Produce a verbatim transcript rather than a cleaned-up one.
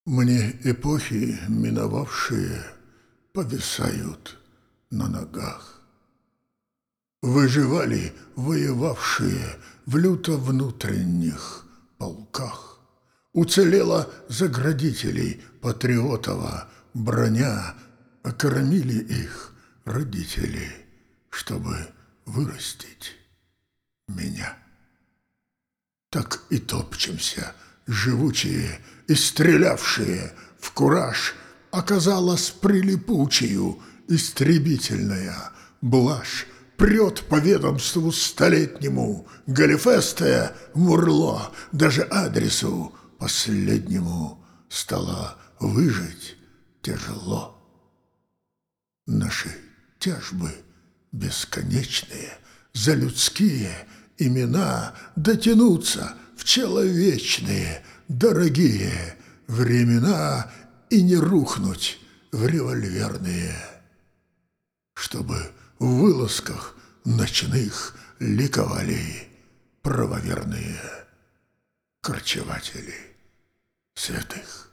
Мне эпохи миновавшие повисают на ногах. Выживали воевавшие в люто-внутренних полках. Уцелела заградителей Патриотова броня, окормили их родители, чтобы вырастить меня. Так и топчемся, живучие и стрелявшие в кураж, оказалась прилипучею истребительная блажь. Прет по ведомству столетнему галифестое мурло, даже адресу последнему стало выжить тяжело. Наши тяжбы бесконечные, за людские имена дотянуться в человечные дорогие времена и не рухнуть в револьверные, чтобы в вылазках ночных ликовали правоверные корчеватели святых.